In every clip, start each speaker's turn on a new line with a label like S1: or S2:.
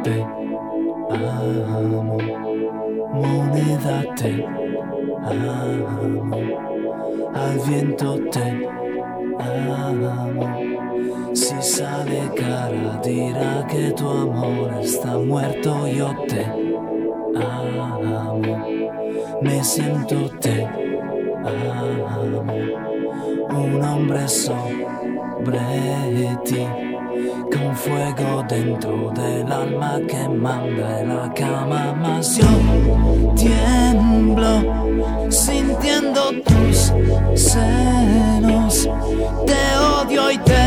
S1: te amo, moneda te amo, al viento te amo. Si sale cara dirá que tu amor está muerto, yo te amo, me siento te amo, un hombre sobre ti, con fuego dentro del alma que manda en la cama, mas yo tiemblo sintiendo tus senos, te odio y te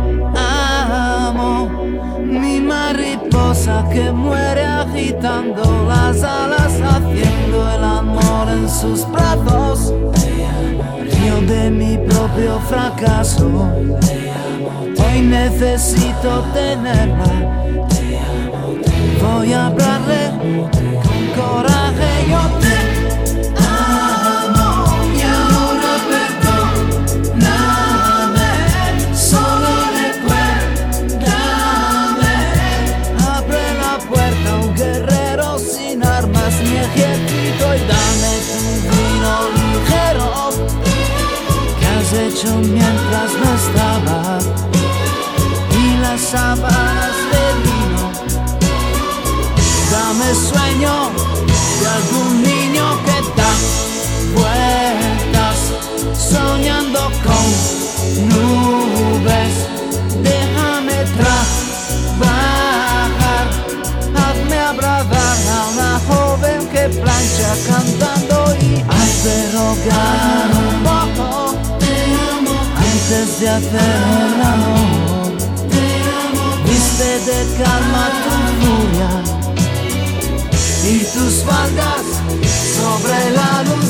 S1: amo, mi mariposa que muere agitando las alas, haciendo el amor en sus brazos. Río de mi propio fracaso, hoy necesito tenerla. Voy a hablarle con coraje, yo te amo y ahora perdóname, solo recuérdame. Abre la puerta a un guerrero sin armas ni ejército y dame tu vino ligero que has hecho mientras no estaba, y las sábanas de lino. Dame sueño de algún niño que da vueltas soñando con nubes. Déjame trabajar, hazme abrazar a una joven que plancha cantando y hazme rogar un poco antes de hacer el amor. Viste de calma tu furia y tus faldas sobre la luz